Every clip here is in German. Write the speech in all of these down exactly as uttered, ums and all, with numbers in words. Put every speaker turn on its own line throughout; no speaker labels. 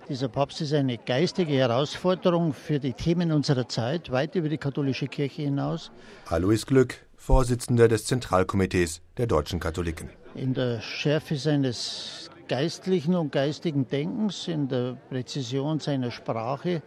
Dieser Papst ist eine geistige Herausforderung für die Themen unserer Zeit, weit über die katholische Kirche hinaus.
Alois Glück, Vorsitzender des Zentralkomitees der deutschen Katholiken.
In der Schärfe seines geistlichen und geistigen Denkens, in der Präzision seiner Sprache.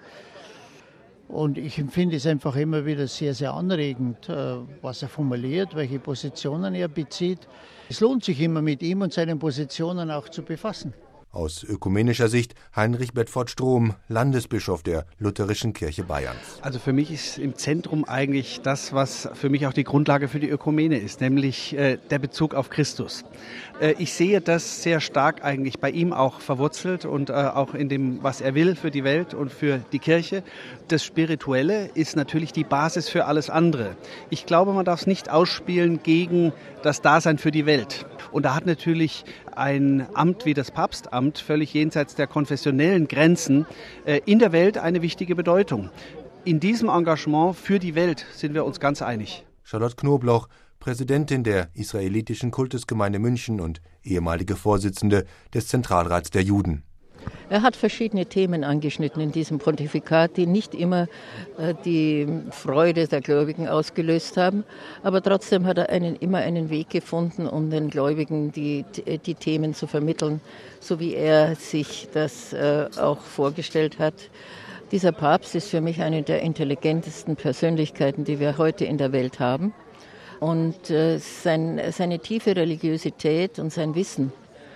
Und ich empfinde es einfach immer wieder sehr, sehr anregend, was er formuliert, welche Positionen er bezieht. Es lohnt sich immer, mit ihm und seinen Positionen auch zu befassen.
Aus ökumenischer Sicht Heinrich Bedford-Strom, Landesbischof der Lutherischen Kirche Bayerns.
Also für mich ist im Zentrum eigentlich das, was für mich auch die Grundlage für die Ökumene ist, nämlich äh, der Bezug auf Christus. Äh, ich sehe das sehr stark eigentlich bei ihm auch verwurzelt und äh, auch in dem, was er will für die Welt und für die Kirche. Das Spirituelle ist natürlich die Basis für alles andere. Ich glaube, man darf es nicht ausspielen gegen das Dasein für die Welt. Und da hat natürlich ein Amt wie das Papstamt völlig jenseits der konfessionellen Grenzen äh, in der Welt eine wichtige Bedeutung. In diesem Engagement für die Welt sind wir uns ganz einig.
Charlotte Knobloch, Präsidentin der israelitischen Kultusgemeinde München und ehemalige Vorsitzende des Zentralrats der Juden.
Er hat verschiedene Themen angeschnitten in diesem Pontifikat, die nicht immer äh, die Freude der Gläubigen ausgelöst haben. Aber trotzdem hat er einen, immer einen Weg gefunden, um den Gläubigen die, die Themen zu vermitteln, so wie er sich das äh, auch vorgestellt hat. Dieser Papst ist für mich eine der intelligentesten Persönlichkeiten, die wir heute in der Welt haben. Und äh, sein, seine tiefe Religiosität und sein Wissen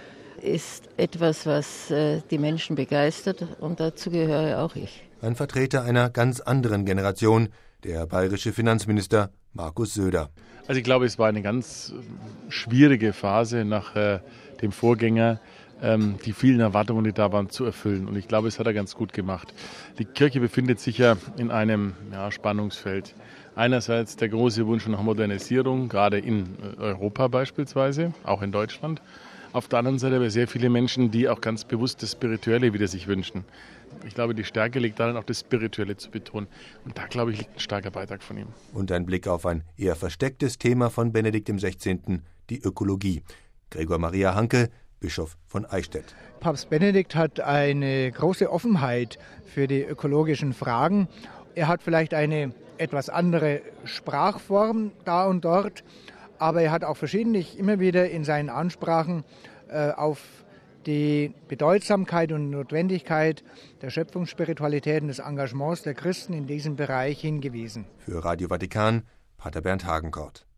ist etwas, was äh, die Menschen begeistert, und dazu gehöre auch ich.
Ein Vertreter einer ganz anderen Generation, der bayerische Finanzminister Markus Söder.
Also ich glaube, es war eine ganz schwierige Phase nach äh, dem Vorgänger, ähm, die vielen Erwartungen, die da waren, zu erfüllen. Und ich glaube, es hat er ganz gut gemacht. Die Kirche befindet sich ja in einem ja, Spannungsfeld. Einerseits der große Wunsch nach Modernisierung, gerade in Europa beispielsweise, auch in Deutschland. Auf der anderen Seite aber sehr viele Menschen, die auch ganz bewusst das Spirituelle wieder sich wünschen. Ich glaube, die Stärke liegt darin, auch das Spirituelle zu betonen. Und da, glaube ich, liegt ein starker Beitrag von ihm.
Und ein Blick auf ein eher verstecktes Thema von Benedikt dem Sechzehnten, die Ökologie. Gregor Maria Hanke, Bischof von Eichstätt.
Papst Benedikt hat eine große Offenheit für die ökologischen Fragen. Er hat vielleicht eine etwas andere Sprachform da und dort, aber er hat auch verschiedentlich immer wieder in seinen Ansprachen äh, auf die Bedeutsamkeit und Notwendigkeit der Schöpfungsspiritualität und des Engagements der Christen in diesem Bereich hingewiesen.
Für Radio Vatikan, Pater Bernd Hagenkort.